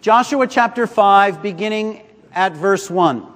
Joshua chapter 5, beginning at verse 1.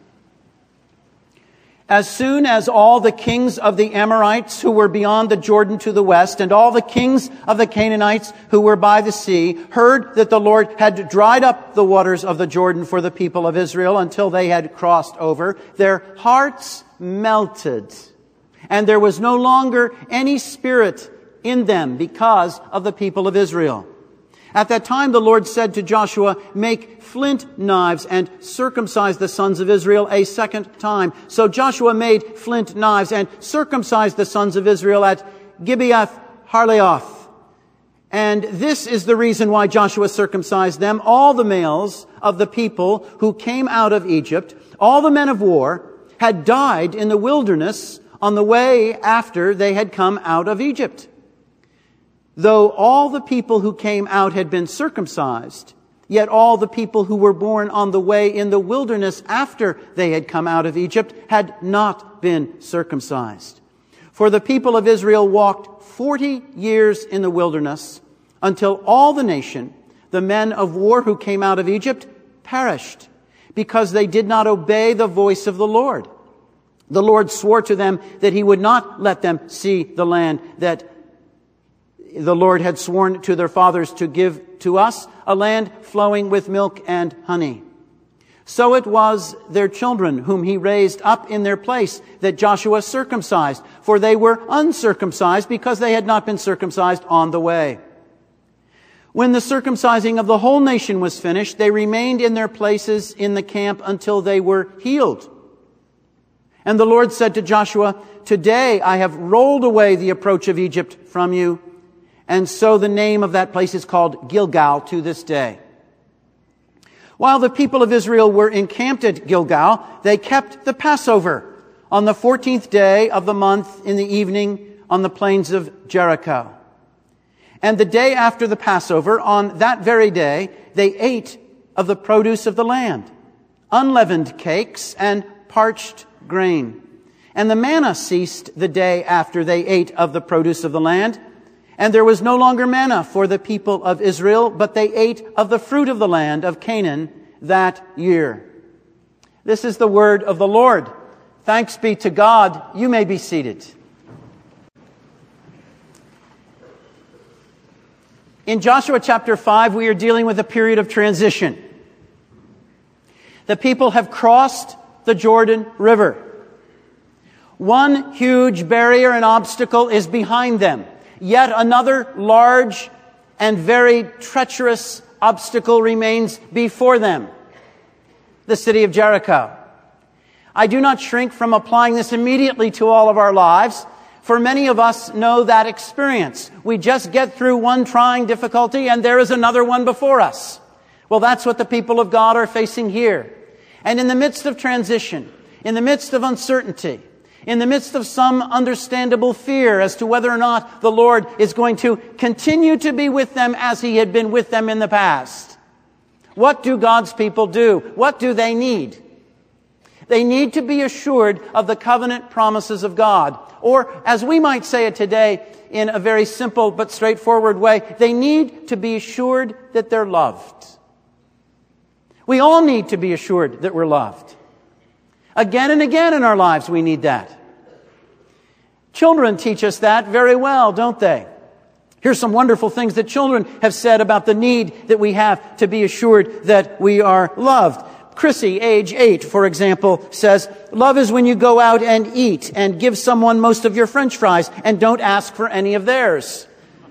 As soon as all the kings of the Amorites who were beyond the Jordan to the west, and all the kings of the Canaanites who were by the sea, heard that the Lord had dried up the waters of the Jordan for the people of Israel until they had crossed over, their hearts melted, and there was no longer any spirit in them because of the people of Israel. At that time the Lord said to Joshua, "Make flint knives and circumcise the sons of Israel a second time." So Joshua made flint knives and circumcised the sons of Israel at Gibeath Harleoth. And this is the reason why Joshua circumcised them: all the males of the people who came out of Egypt, all the men of war, had died in the wilderness on the way after they had come out of Egypt. Though all the people who came out had been circumcised, yet all the people who were born on the way in the wilderness after they had come out of Egypt had not been circumcised. For the people of Israel walked 40 years in the wilderness until all the nation, the men of war who came out of Egypt, perished because they did not obey the voice of the Lord. The Lord swore to them that he would not let them see the land that the Lord had sworn to their fathers to give to us, a land flowing with milk and honey. So it was their children whom he raised up in their place that Joshua circumcised, for they were uncircumcised because they had not been circumcised on the way. When the circumcising of the whole nation was finished, they remained in their places in the camp until they were healed. And the Lord said to Joshua, "Today I have rolled away the approach of Egypt from you." And so the name of that place is called Gilgal to this day. While the people of Israel were encamped at Gilgal, they kept the Passover on the 14th day of the month in the evening on the plains of Jericho. And the day after the Passover, on that very day, they ate of the produce of the land, unleavened cakes and parched grain. And the manna ceased the day after they ate of the produce of the land. And there was no longer manna for the people of Israel, but they ate of the fruit of the land of Canaan that year. This is the word of the Lord. Thanks be to God. You may be seated. In Joshua chapter 5, we are dealing with a period of transition. The people have crossed the Jordan River. One huge barrier and obstacle is behind them. Yet another large and very treacherous obstacle remains before them: the city of Jericho. I do not shrink from applying this immediately to all of our lives, for many of us know that experience. We just get through one trying difficulty and there is another one before us. Well, that's what the people of God are facing here. And in the midst of transition, in the midst of uncertainty, in the midst of some understandable fear as to whether or not the Lord is going to continue to be with them as he had been with them in the past, what do God's people do? What do they need? They need to be assured of the covenant promises of God. Or, as we might say it today in a very simple but straightforward way, they need to be assured that they're loved. We all need to be assured that we're loved. Again and again in our lives we need that. Children teach us that very well, don't they? Here's some wonderful things that children have said about the need that we have to be assured that we are loved. Chrissy, age 8, for example, says, "Love is when you go out and eat and give someone most of your French fries and don't ask for any of theirs."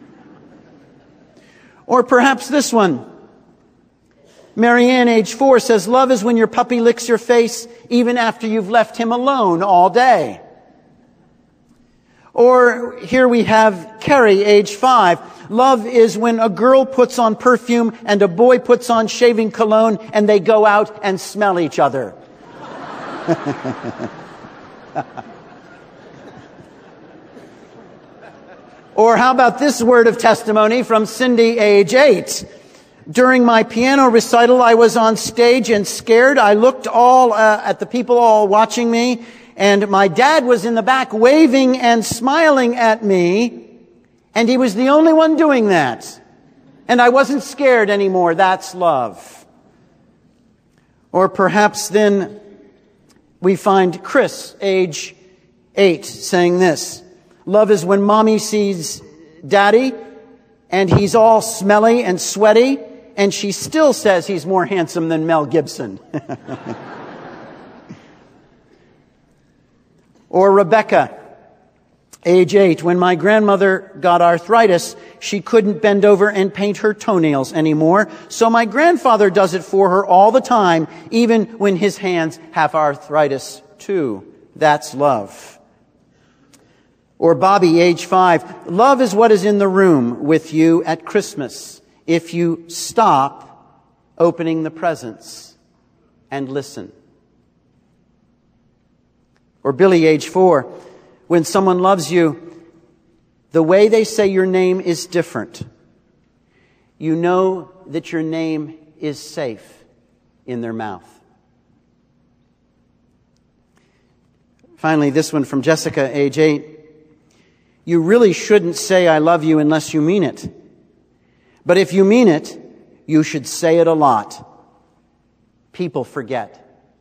Or perhaps this one. Marianne, age 4, says, "Love is when your puppy licks your face even after you've left him alone all day." Or here we have Carrie, age 5. "Love is when a girl puts on perfume and a boy puts on shaving cologne and they go out and smell each other." Or how about this word of testimony from Cindy, age 8? "During my piano recital, I was on stage and scared. I looked at the people all watching me, and my dad was in the back waving and smiling at me, and he was the only one doing that. And I wasn't scared anymore. That's love. Or perhaps then we find Chris, age 8, saying this. Love is when mommy sees daddy and he's all smelly and sweaty and she still says he's more handsome than Mel Gibson. Or Rebecca, age 8, when my grandmother got arthritis, she couldn't bend over and paint her toenails anymore. So my grandfather does it for her all the time, even when his hands have arthritis too. That's love. Or Bobby, age 5, love is what is in the room with you at Christmas if you stop opening the presents and listen. Or Billy, age 4, when someone loves you, the way they say your name is different. You know that your name is safe in their mouth. Finally, this one from Jessica, age 8. You really shouldn't say I love you unless you mean it. But if you mean it, you should say it a lot. People forget.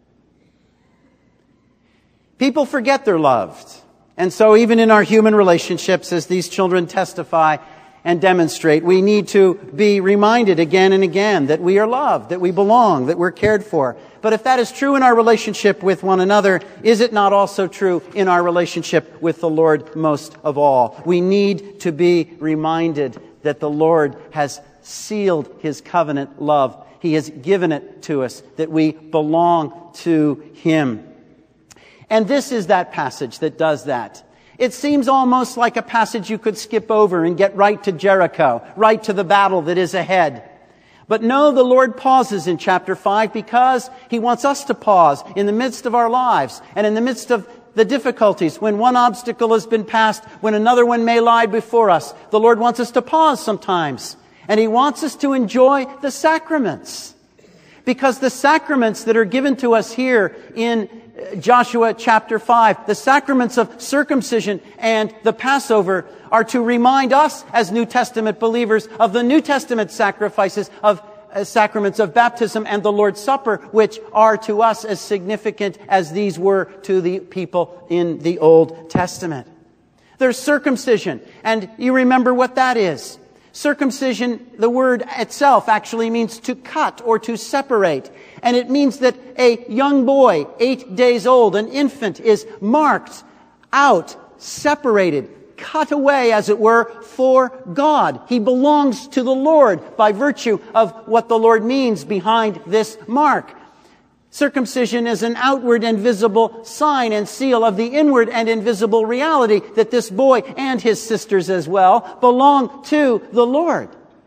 People forget they're loved. And so even in our human relationships, as these children testify and demonstrate, we need to be reminded again and again that we are loved, that we belong, that we're cared for. But if that is true in our relationship with one another, is it not also true in our relationship with the Lord most of all? We need to be reminded that the Lord has sealed His covenant love. He has given it to us, that we belong to Him. And this is that passage that does that. It seems almost like a passage you could skip over and get right to Jericho, right to the battle that is ahead. But no, the Lord pauses in chapter 5 because He wants us to pause in the midst of our lives and in the midst of the difficulties. When one obstacle has been passed, when another one may lie before us, the Lord wants us to pause sometimes. And He wants us to enjoy the sacraments. Because the sacraments that are given to us here in Joshua chapter 5, the sacraments of circumcision and the Passover are to remind us as New Testament believers of the New Testament sacrifices of sacraments of baptism and the Lord's Supper, which are to us as significant as these were to the people in the Old Testament. There's circumcision, and you remember what that is. Circumcision, the word itself actually means to cut or to separate. And it means that a young boy, 8 days old, an infant, is marked out, separated, cut away, as it were, for God. He belongs to the Lord by virtue of what the Lord means behind this mark. Circumcision is an outward and visible sign and seal of the inward and invisible reality that this boy and his sisters as well belong to the Lord.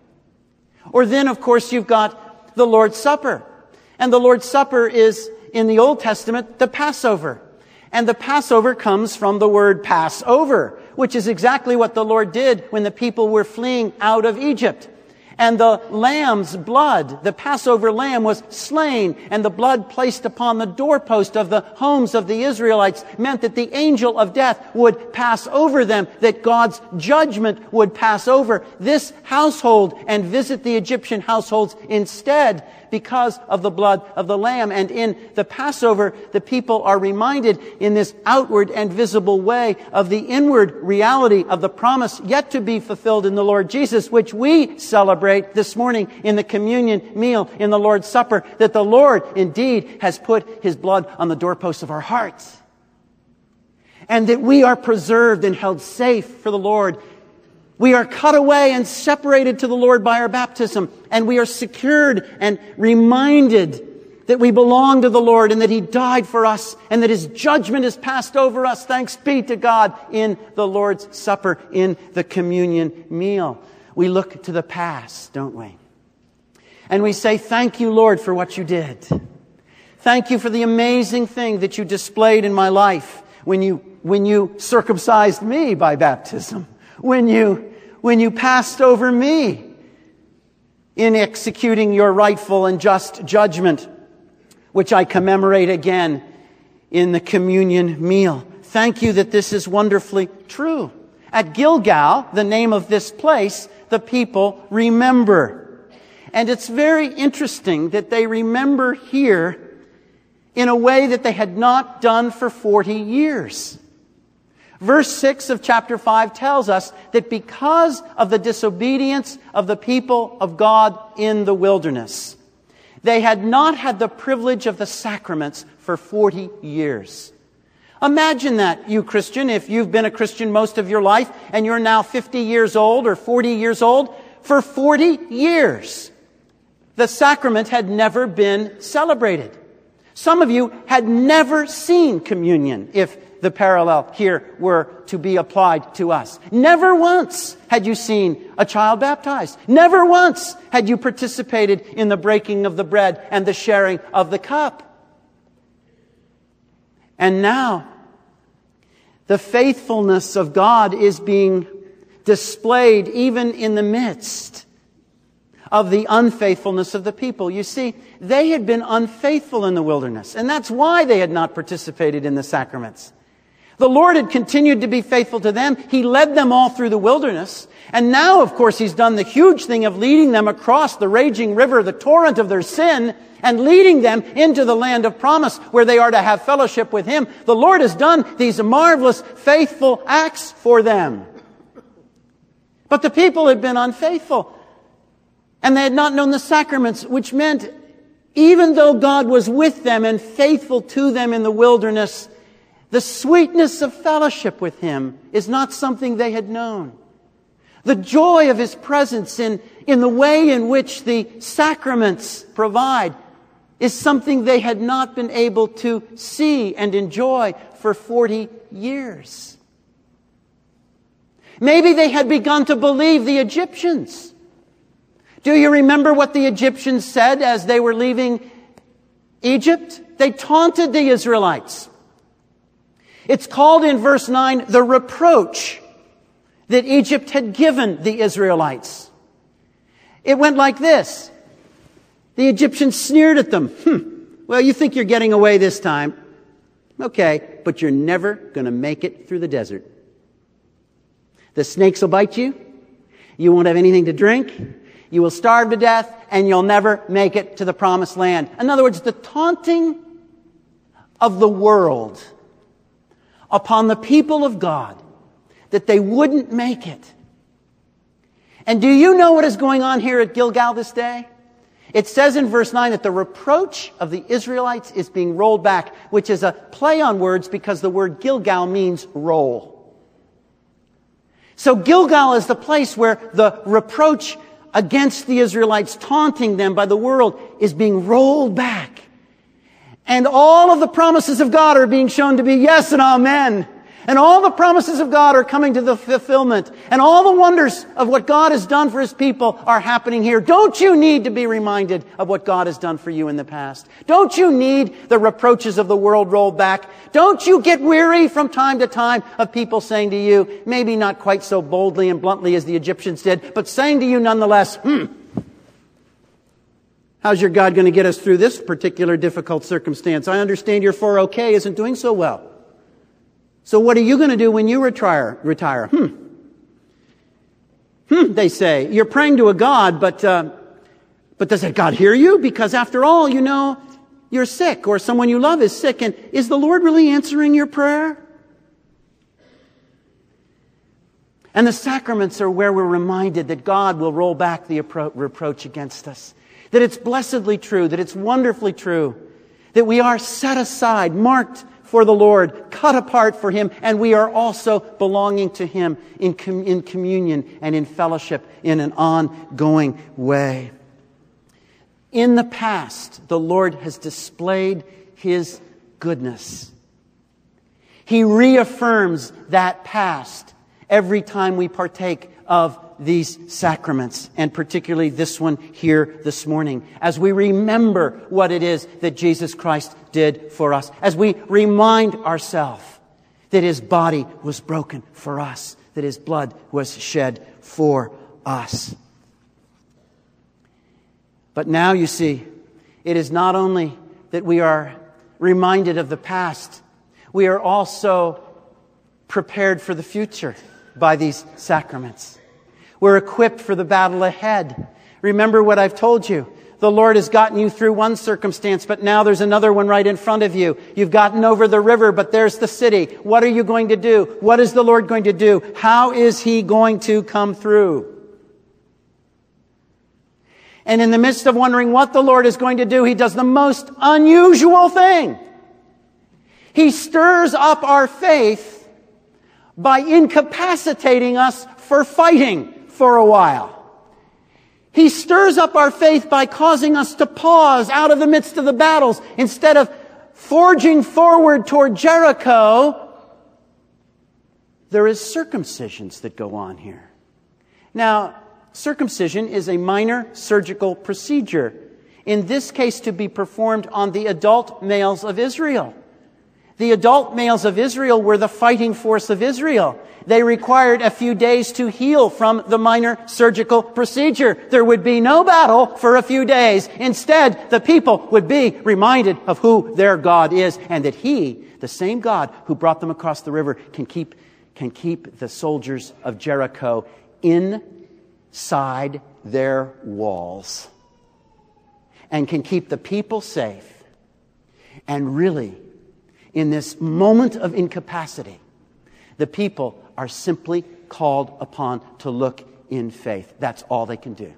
Or then, of course, you've got the Lord's Supper. And the Lord's Supper is, in the Old Testament, the Passover. And the Passover comes from the word Passover, which is exactly what the Lord did when the people were fleeing out of Egypt. And the lamb's blood, the Passover lamb, was slain, and the blood placed upon the doorpost of the homes of the Israelites meant that the angel of death would pass over them, that God's judgment would pass over this household and visit the Egyptian households instead, because of the blood of the Lamb. And in the Passover, the people are reminded in this outward and visible way of the inward reality of the promise yet to be fulfilled in the Lord Jesus, which we celebrate this morning in the communion meal, in the Lord's Supper, that the Lord indeed has put His blood on the doorposts of our hearts. And that we are preserved and held safe for the Lord. We are cut away and separated to the Lord by our baptism, and we are secured and reminded that we belong to the Lord and that He died for us and that His judgment is passed over us, thanks be to God, in the Lord's Supper, in the communion meal. We look to the past, don't we? And we say, thank you, Lord, for what you did. Thank you for the amazing thing that you displayed in my life when you circumcised me by baptism. When you passed over me in executing your rightful and just judgment, which I commemorate again in the communion meal. Thank you that this is wonderfully true. At Gilgal, the name of this place, the people remember. And it's very interesting that they remember here in a way that they had not done for 40 years. Verse 6 of chapter 5 tells us that because of the disobedience of the people of God in the wilderness, they had not had the privilege of the sacraments for 40 years. Imagine that, you Christian, if you've been a Christian most of your life and you're now 50 years old or 40 years old. For 40 years, the sacrament had never been celebrated. Some of you had never seen communion, if the parallel here were to be applied to us. Never once had you seen a child baptized. Never once had you participated in the breaking of the bread and the sharing of the cup. And now, the faithfulness of God is being displayed even in the midst of the unfaithfulness of the people. You see, they had been unfaithful in the wilderness, and that's why they had not participated in the sacraments. The Lord had continued to be faithful to them. He led them all through the wilderness. And now, of course, He's done the huge thing of leading them across the raging river, the torrent of their sin, and leading them into the land of promise where they are to have fellowship with Him. The Lord has done these marvelous, faithful acts for them. But the people had been unfaithful. And they had not known the sacraments, which meant even though God was with them and faithful to them in the wilderness, the sweetness of fellowship with Him is not something they had known. The joy of His presence in the way in which the sacraments provide is something they had not been able to see and enjoy for 40 years. Maybe they had begun to believe the Egyptians. Do you remember what the Egyptians said as they were leaving Egypt? They taunted the Israelites. It's called in verse 9 the reproach that Egypt had given the Israelites. It went like this. The Egyptians sneered at them. Well, you think you're getting away this time. Okay, but you're never going to make it through the desert. The snakes will bite you. You won't have anything to drink. You will starve to death, and you'll never make it to the promised land. In other words, the taunting of the world upon the people of God, that they wouldn't make it. And do you know what is going on here at Gilgal this day? It says in verse 9 that the reproach of the Israelites is being rolled back, which is a play on words because the word Gilgal means roll. So Gilgal is the place where the reproach against the Israelites, taunting them by the world, is being rolled back. And all of the promises of God are being shown to be yes and amen. And all the promises of God are coming to the fulfillment. And all the wonders of what God has done for His people are happening here. Don't you need to be reminded of what God has done for you in the past? Don't you need the reproaches of the world rolled back? Don't you get weary from time to time of people saying to you, maybe not quite so boldly and bluntly as the Egyptians did, but saying to you nonetheless, how's your God going to get us through this particular difficult circumstance? I understand your 401k isn't doing so well. So what are you going to do when you retire? They say. You're praying to a God, but does that God hear you? Because after all, you know, you're sick or someone you love is sick. And is the Lord really answering your prayer? And the sacraments are where we're reminded that God will roll back the reproach against us. That it's blessedly true, that it's wonderfully true, that we are set aside, marked for the Lord, cut apart for Him, and we are also belonging to Him in communion and in fellowship in an ongoing way. In the past, the Lord has displayed His goodness. He reaffirms that past every time we partake of these sacraments, and particularly this one here this morning, as we remember what it is that Jesus Christ did for us, as we remind ourselves that His body was broken for us, that His blood was shed for us. But now you see, it is not only that we are reminded of the past, we are also prepared for the future. by these sacraments. We're equipped for the battle ahead. Remember what I've told you. The Lord has gotten you through one circumstance, but now there's another one right in front of you. You've gotten over the river, but there's the city. What are you going to do? What is the Lord going to do? How is He going to come through? And in the midst of wondering what the Lord is going to do, He does the most unusual thing. He stirs up our faith by incapacitating us for fighting for a while. He stirs up our faith by causing us to pause out of the midst of the battles. Instead of forging forward toward Jericho, there is circumcisions that go on here. Now, circumcision is a minor surgical procedure, in this case to be performed on the adult males of Israel. The adult males of Israel were the fighting force of Israel. They required a few days to heal from the minor surgical procedure. There would be no battle for a few days. Instead, the people would be reminded of who their God is, and that He, the same God who brought them across the river, can keep the soldiers of Jericho inside their walls and can keep the people safe. And really, in this moment of incapacity, the people are simply called upon to look in faith. That's all they can do.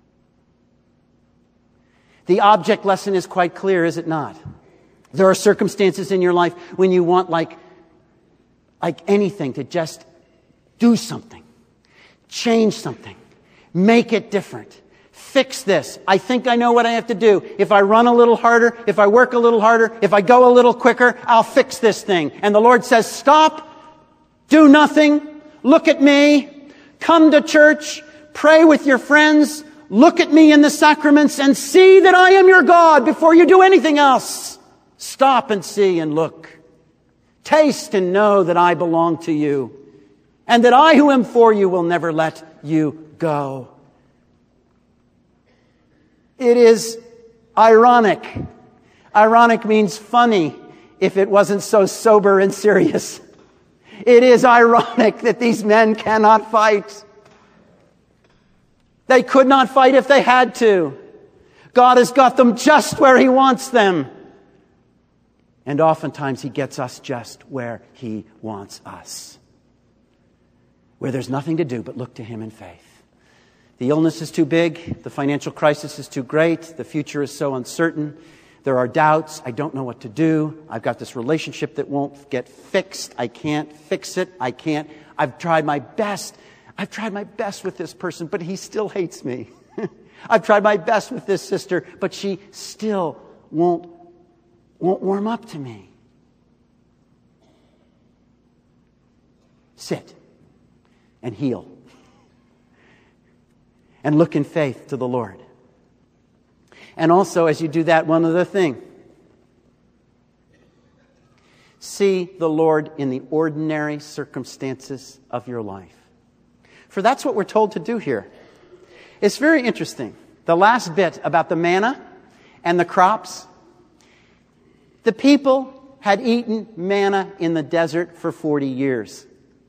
The object lesson is quite clear, is it not? There are circumstances in your life when you want like anything to just do something, change something, make it different. Fix this. I think I know what I have to do. If I run a little harder, if I work a little harder, if I go a little quicker, I'll fix this thing. And the Lord says, stop, do nothing, look at me, come to church, pray with your friends, look at me in the sacraments and see that I am your God before you do anything else. Stop and see and look. Taste and know that I belong to you, and that I who am for you will never let you go. It is ironic. Ironic means funny if it wasn't so sober and serious. It is ironic that these men cannot fight. They could not fight if they had to. God has got them just where He wants them. And oftentimes He gets us just where He wants us. Where there's nothing to do but look to Him in faith. The illness is too big. The financial crisis is too great. The future is so uncertain. There are doubts. I don't know what to do. I've got this relationship that won't get fixed. I can't fix it. I've tried my best. I've tried my best with this person, but he still hates me. I've tried my best with this sister, but she still won't warm up to me. Sit and heal. And look in faith to the Lord. And also, as you do that, one other thing. See the Lord in the ordinary circumstances of your life. For that's what we're told to do here. It's very interesting. The last bit about the manna and the crops. The people had eaten manna in the desert for 40 years.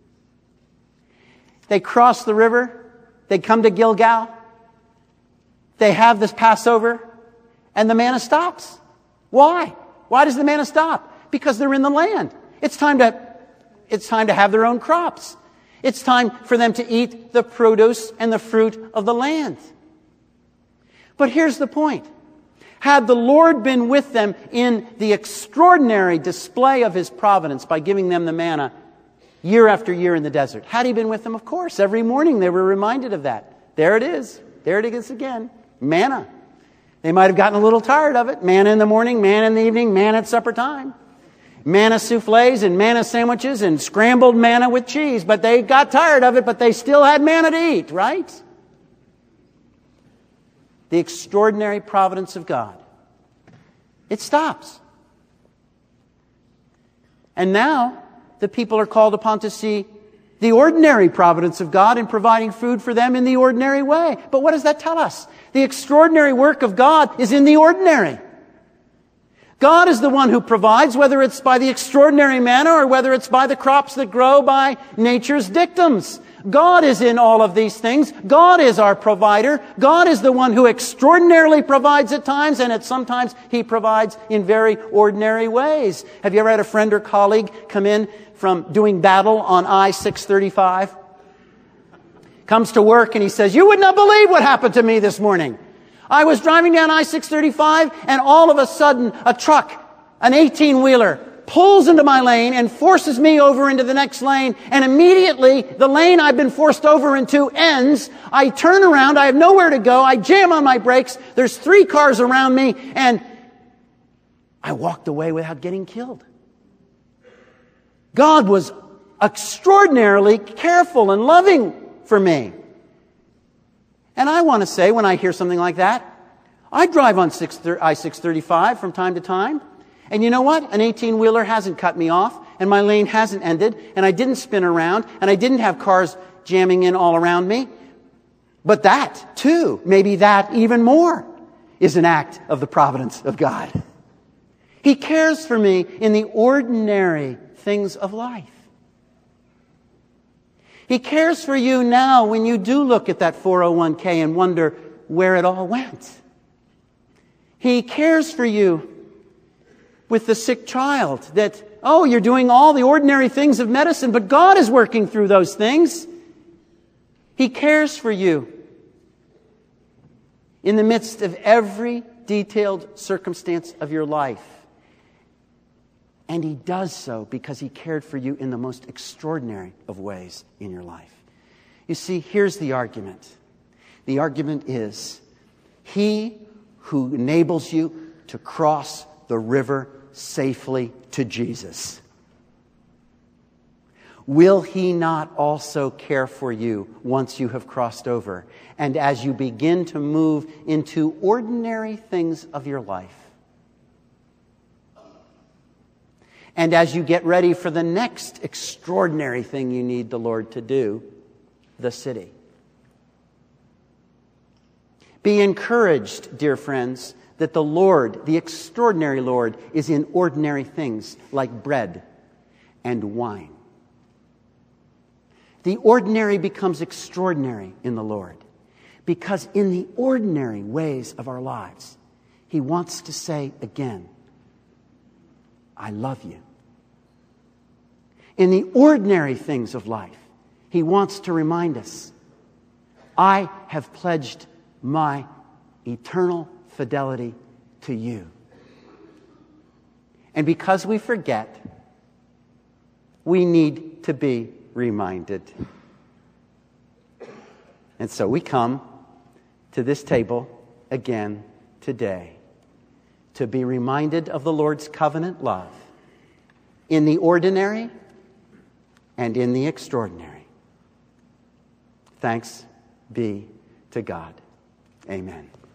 They crossed the river. They come to Gilgal. They have this Passover. And the manna stops. Why? Why does the manna stop? Because they're in the land. It's time to have their own crops. It's time for them to eat the produce and the fruit of the land. But here's the point. Had the Lord been with them in the extraordinary display of His providence by giving them the manna year after year in the desert, had He been with them? Of course. Every morning they were reminded of that. There it is. There it is again. Manna. They might have gotten a little tired of it. Manna in the morning, manna in the evening, manna at supper time. Manna soufflés and manna sandwiches and scrambled manna with cheese. But they got tired of it, but they still had manna to eat, right? The extraordinary providence of God. It stops. And now the people are called upon to see the ordinary providence of God in providing food for them in the ordinary way. But what does that tell us? The extraordinary work of God is in the ordinary. God is the one who provides, whether it's by the extraordinary manna or whether it's by the crops that grow by nature's dictums. God is in all of these things. God is our provider. God is the one who extraordinarily provides at times, and at sometimes He provides in very ordinary ways. Have you ever had a friend or colleague come in from doing battle on I-635? Comes to work and he says, "You would not believe what happened to me this morning. I was driving down I-635 and all of a sudden a truck, an 18-wheeler, pulls into my lane and forces me over into the next lane, and immediately the lane I've been forced over into ends. I turn around, I have nowhere to go, I jam on my brakes, there's 3 cars around me, and I walked away without getting killed." God was extraordinarily careful and loving for me. And I want to say, when I hear something like that, I drive on I-635 from time to time. And you know what? An 18-wheeler hasn't cut me off, and my lane hasn't ended, and I didn't spin around, and I didn't have cars jamming in all around me. But that, too, maybe that even more, is an act of the providence of God. He cares for me in the ordinary things of life. He cares for you now when you do look at that 401k and wonder where it all went. He cares for you with the sick child that, you're doing all the ordinary things of medicine, but God is working through those things. He cares for you in the midst of every detailed circumstance of your life. And He does so because He cared for you in the most extraordinary of ways in your life. You see, here's the argument. The argument is, He who enables you to cross the river safely to Jesus, will He not also care for you once you have crossed over, and as you begin to move into ordinary things of your life? And as you get ready for the next extraordinary thing you need the Lord to do, the city. Be encouraged, dear friends, that the Lord, the extraordinary Lord, is in ordinary things like bread and wine. The ordinary becomes extraordinary in the Lord because in the ordinary ways of our lives, He wants to say again, I love you. In the ordinary things of life, He wants to remind us, I have pledged my eternal fidelity to you. And because we forget, we need to be reminded. And so we come to this table again today to be reminded of the Lord's covenant love in the ordinary and in the extraordinary. Thanks be to God. Amen.